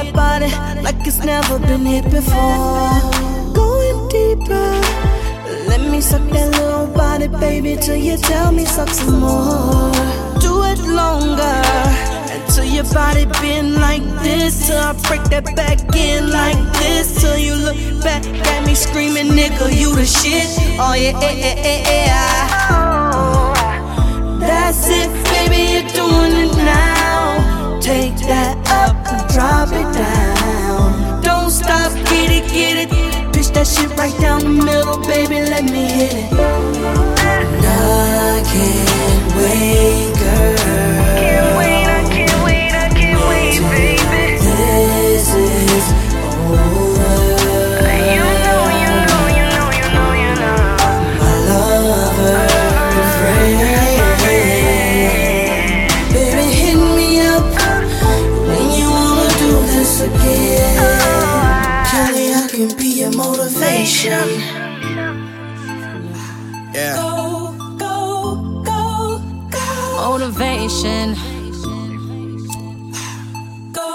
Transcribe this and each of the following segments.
that body like it's never been hit before. Going deeper, let me suck that little body, baby, till you tell me suck some more. Do it longer, until your body bend like this, till I break that back in like this, till you look back at me screaming, nigga, you the shit. Oh yeah, that's it, baby, you're doing it now. Take that up and drop it down. Don't stop, get it, pitch that shit right down the middle, baby, let me hit it. And I can't wait, girl. Can't wait, I can't wait, I can't wait, baby. This is over. You know, My lover, your friend. Baby, hit me up when you wanna do this again. Kelly, I can be your motivation. Yeah. Go. Motivation. Go.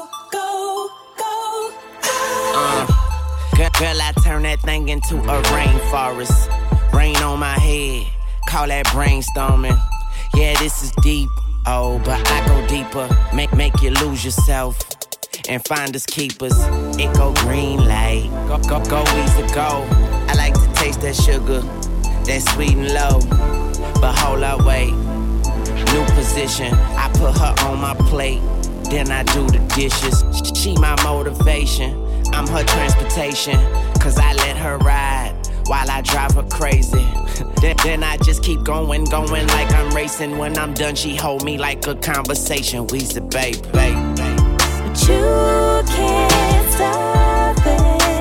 Girl, I turn that thing into a rainforest. Rain on my head, call that brainstorming. Yeah, this is deep, oh, but I go deeper. Make you lose yourself and find us keepers. It go green light, go easy go. I like to taste that sugar, that sweet and low. But hold up, wait, new position. I put her on my plate, then I do the dishes. She my motivation, I'm her transportation. Cause I let her ride while I drive her crazy. Then I just keep going like I'm racing. When I'm done, she hold me like a conversation. We say, babe. But you can't stop it.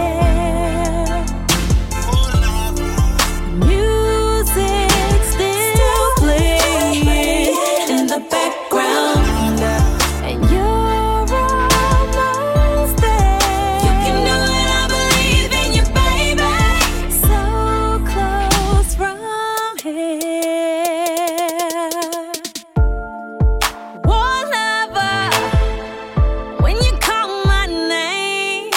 Music still playing in the background, and you're almost there. You can do it, I believe in you, baby. So close from here. Whatever. When you call my name,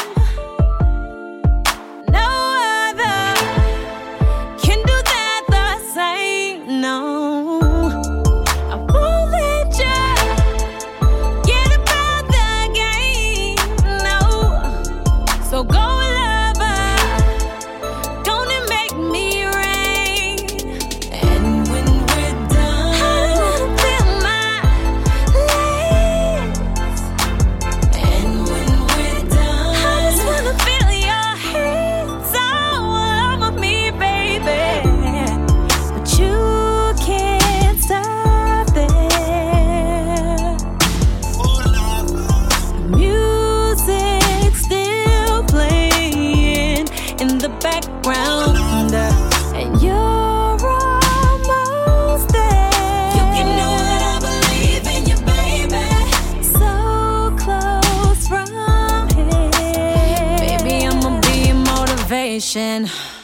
no other can do that the same, no. I won't let you get about the game, no. So go lover, gonna make me rain. And when we're done, I wanna feel my legs. And when we're done, I just wanna feel your hands all over me, baby. But you can't stop it. Music still playing in the background, and you're almost there. You can do it, I believe in you, baby. So close from here. Baby, I'ma be your motivation.